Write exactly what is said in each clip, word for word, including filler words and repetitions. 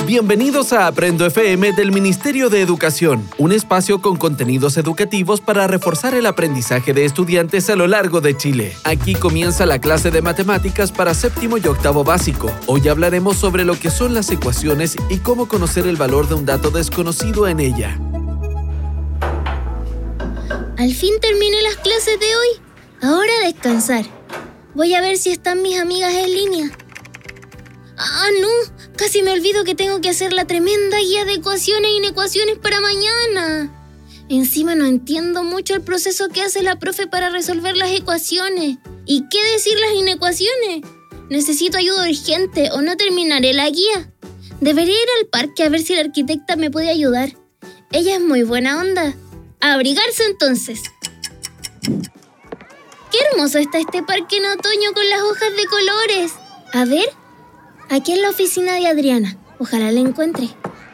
Bienvenidos a Aprendo F M del Ministerio de Educación, un espacio con contenidos educativos para reforzar el aprendizaje de estudiantes a lo largo de Chile. Aquí comienza la clase de matemáticas para séptimo y octavo básico. Hoy hablaremos sobre lo que son las ecuaciones y cómo conocer el valor de un dato desconocido en ella. Al fin terminé las clases de hoy. Ahora a descansar. Voy a ver si están mis amigas en línea. ¡Ah, no! Casi me olvido que tengo que hacer la tremenda guía de ecuaciones e inecuaciones para mañana. Encima no entiendo mucho el proceso que hace la profe para resolver las ecuaciones. ¿Y qué decir las inecuaciones? Necesito ayuda urgente o no terminaré la guía. Debería ir al parque a ver si la arquitecta me puede ayudar. Ella es muy buena onda. A abrigarse entonces. ¡Qué hermoso está este parque en otoño con las hojas de colores! A ver... Aquí en la oficina de Adriana. Ojalá la encuentre.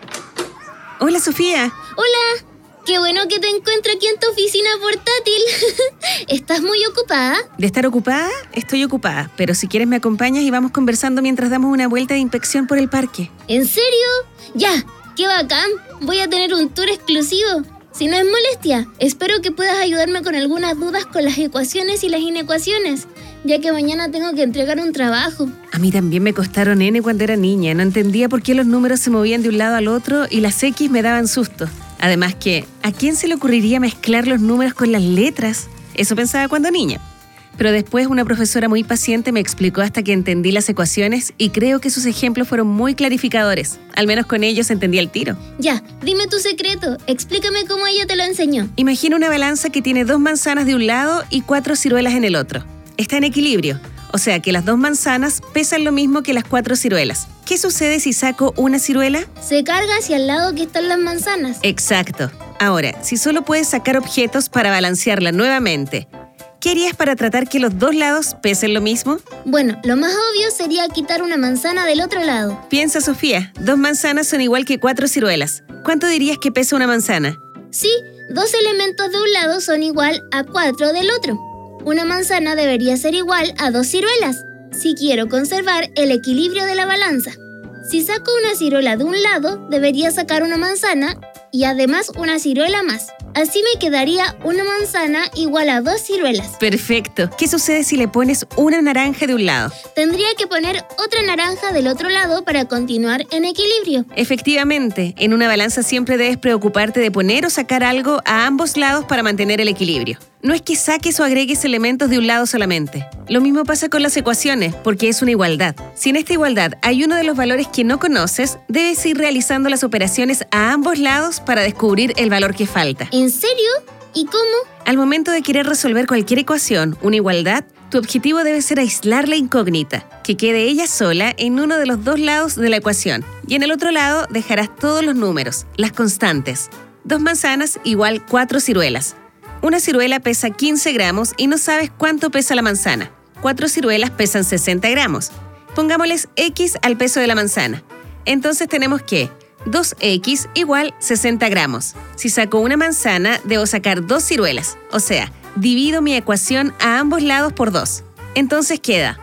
Hola, Sofía. Hola. Qué bueno que te encuentro aquí en tu oficina portátil. ¿Estás muy ocupada? ¿De estar ocupada? Estoy ocupada. Pero si quieres me acompañas y vamos conversando mientras damos una vuelta de inspección por el parque. ¿En serio? Ya. ¡Qué bacán! Voy a tener un tour exclusivo. Si no es molestia, espero que puedas ayudarme con algunas dudas con las ecuaciones y las inecuaciones, ya que mañana tengo que entregar un trabajo. A mí también me costaron N cuando era niña. No entendía por qué los números se movían de un lado al otro y las X me daban susto. Además que, ¿a quién se le ocurriría mezclar los números con las letras? Eso pensaba cuando niña. Pero después una profesora muy paciente me explicó hasta que entendí las ecuaciones y creo que sus ejemplos fueron muy clarificadores. Al menos con ellos entendí el tiro. Ya, dime tu secreto. Explícame cómo ella te lo enseñó. Imagina una balanza que tiene dos manzanas de un lado y cuatro ciruelas en el otro. Está en equilibrio, o sea que las dos manzanas pesan lo mismo que las cuatro ciruelas. ¿Qué sucede si saco una ciruela? Se carga hacia el lado que están las manzanas. Exacto. Ahora, si solo puedes sacar objetos para balancearla nuevamente, ¿qué harías para tratar que los dos lados pesen lo mismo? Bueno, lo más obvio sería quitar una manzana del otro lado. Piensa, Sofía, dos manzanas son igual que cuatro ciruelas. ¿Cuánto dirías que pesa una manzana? Sí, dos elementos de un lado son igual a cuatro del otro. Una manzana debería ser igual a dos ciruelas, si quiero conservar el equilibrio de la balanza. Si saco una ciruela de un lado, debería sacar una manzana y además una ciruela más. Así me quedaría una manzana igual a dos ciruelas. Perfecto. ¿Qué sucede si le pones una naranja de un lado? Tendría que poner otra naranja del otro lado para continuar en equilibrio. Efectivamente, en una balanza siempre debes preocuparte de poner o sacar algo a ambos lados para mantener el equilibrio. No es que saques o agregues elementos de un lado solamente. Lo mismo pasa con las ecuaciones, porque es una igualdad. Si en esta igualdad hay uno de los valores que no conoces, debes ir realizando las operaciones a ambos lados para descubrir el valor que falta. ¿En serio? ¿Y cómo? Al momento de querer resolver cualquier ecuación, una igualdad, tu objetivo debe ser aislar la incógnita, que quede ella sola en uno de los dos lados de la ecuación. Y en el otro lado dejarás todos los números, las constantes. Dos manzanas igual cuatro ciruelas. Una ciruela pesa quince gramos y no sabes cuánto pesa la manzana. Cuatro ciruelas pesan sesenta gramos. Pongámosles X al peso de la manzana. Entonces tenemos que dos equis igual sesenta gramos. Si saco una manzana, debo sacar dos ciruelas. O sea, divido mi ecuación a ambos lados por dos. Entonces queda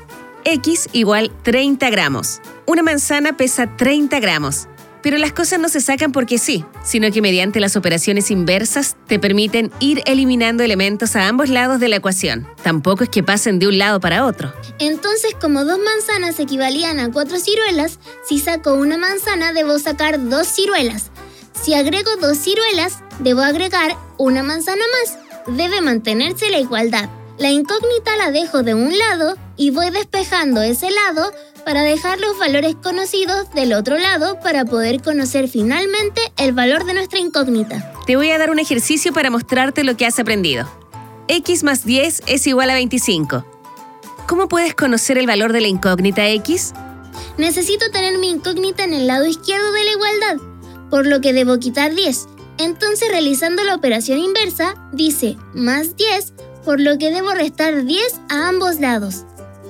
X igual treinta gramos. Una manzana pesa treinta gramos. Pero las cosas no se sacan porque sí, sino que mediante las operaciones inversas te permiten ir eliminando elementos a ambos lados de la ecuación. Tampoco es que pasen de un lado para otro. Entonces, como dos manzanas equivalían a cuatro ciruelas, si saco una manzana debo sacar dos ciruelas. Si agrego dos ciruelas, debo agregar una manzana más. Debe mantenerse la igualdad. La incógnita la dejo de un lado y voy despejando ese lado para dejar los valores conocidos del otro lado para poder conocer finalmente el valor de nuestra incógnita. Te voy a dar un ejercicio para mostrarte lo que has aprendido. X más diez es igual a veinticinco. ¿Cómo puedes conocer el valor de la incógnita X? Necesito tener mi incógnita en el lado izquierdo de la igualdad, por lo que debo quitar diez. Entonces, realizando la operación inversa, dice más diez, por lo que debo restar diez a ambos lados.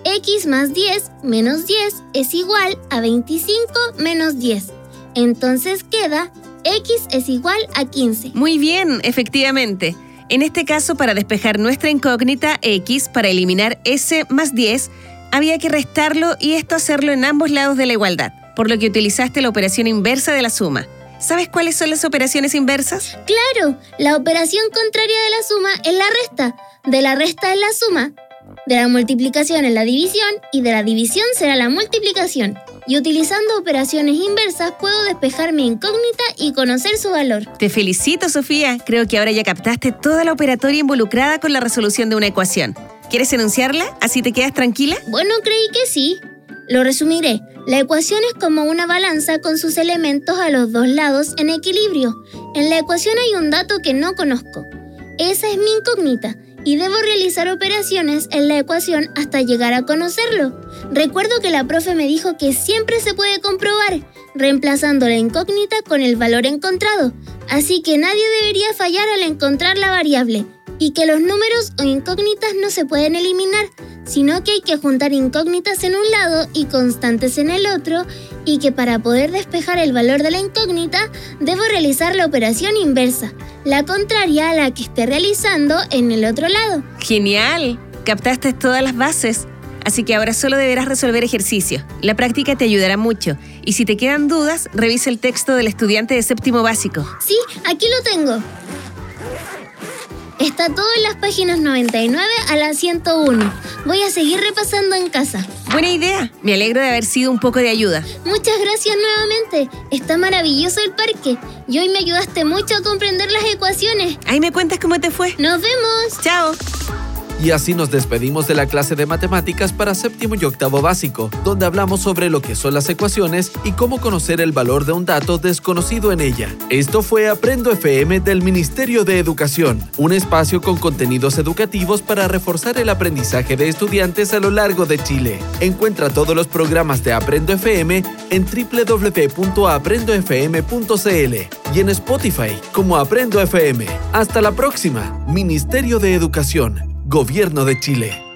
X más diez menos diez es igual a veinticinco menos diez. Entonces queda X es igual a quince. Muy bien, efectivamente. En este caso, para despejar nuestra incógnita X, para eliminar S más diez, había que restarlo y esto hacerlo en ambos lados de la igualdad. por lo que utilizaste la operación inversa de la suma. ¿Sabes cuáles son las operaciones inversas? ¡Claro! La operación contraria de la suma es la resta, de la resta es la suma, de la multiplicación es la división y de la división será la multiplicación. Y utilizando operaciones inversas puedo despejar mi incógnita y conocer su valor. Te felicito, Sofía. Creo que ahora ya captaste toda la operatoria involucrada con la resolución de una ecuación. ¿Quieres enunciarla? ¿Así te quedas tranquila? Bueno, creí que sí. Lo resumiré. La ecuación es como una balanza con sus elementos a los dos lados en equilibrio. En la ecuación hay un dato que no conozco. Esa es mi incógnita y debo realizar operaciones en la ecuación hasta llegar a conocerlo. Recuerdo que la profe me dijo que siempre se puede comprobar, reemplazando la incógnita con el valor encontrado. Así que nadie debería fallar al encontrar la variable. Y que los números o incógnitas no se pueden eliminar, sino que hay que juntar incógnitas en un lado y constantes en el otro, y que para poder despejar el valor de la incógnita, debo realizar la operación inversa, la contraria a la que esté realizando en el otro lado. ¡Genial! Captaste todas las bases. Así que ahora solo deberás resolver ejercicios. La práctica te ayudará mucho. Y si te quedan dudas, revisa el texto del estudiante de séptimo básico. Sí, aquí lo tengo. Está todo en las páginas noventa y nueve a la ciento uno. Voy a seguir repasando en casa. Buena idea. Me alegro de haber sido un poco de ayuda. Muchas gracias nuevamente. Está maravilloso el parque. Y hoy me ayudaste mucho a comprender las ecuaciones. Ahí me cuentas cómo te fue. ¡Nos vemos! ¡Chao! Y así nos despedimos de la clase de matemáticas para séptimo y octavo básico, donde hablamos sobre lo que son las ecuaciones y cómo conocer el valor de un dato desconocido en ella. Esto fue Aprendo F M del Ministerio de Educación, un espacio con contenidos educativos para reforzar el aprendizaje de estudiantes a lo largo de Chile. Encuentra todos los programas de Aprendo F M en doble u doble u doble u punto aprendo f m punto c l y en Spotify como Aprendo F M. Hasta la próxima. Ministerio de Educación. Gobierno de Chile.